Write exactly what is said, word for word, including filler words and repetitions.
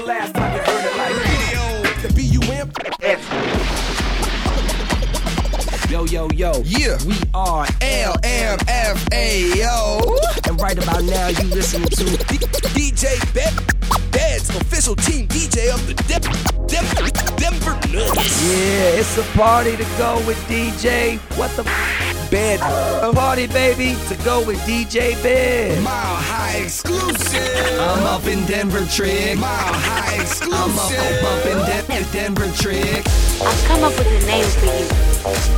last time you heard it like video. The B U M. Yo, yo, yo. Yeah. We are L M F A O. And right about now, you listening to D J Bet. Bed's official team D J of the Dem- Dem- Denver Nuggets. Yeah, it's a party to go with D J. What the Bed? A party, baby, to go with D J Bed. Mile High exclusive. I'm up in Denver, trick. Mile High exclusive. I'm up, up, up in Den- Denver, trick. I've come up with a name for you.